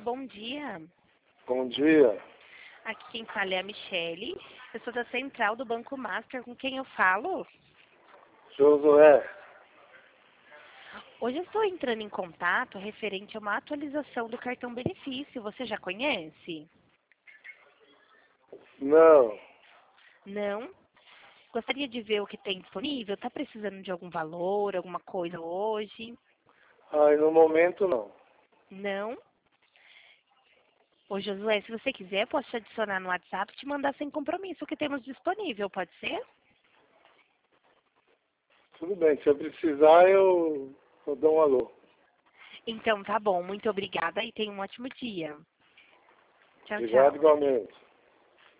bom dia. Bom dia. Aqui quem fala é a Michele. Eu sou da Central do Banco Master. Com quem eu falo? Josué. Hoje eu estou entrando em contato referente a uma atualização do cartão benefício. Você já conhece? Não. Não? Gostaria de ver o que tem disponível? Está precisando de algum valor, alguma coisa hoje? Ai, no momento não. Não? Ô Josué, se você quiser, posso te adicionar no WhatsApp e te mandar sem compromisso o que temos disponível, pode ser? Tudo bem, se eu precisar eu dou um alô. Então tá bom, muito obrigada e tenha um ótimo dia. Tchau, Obrigado tchau. igualmente.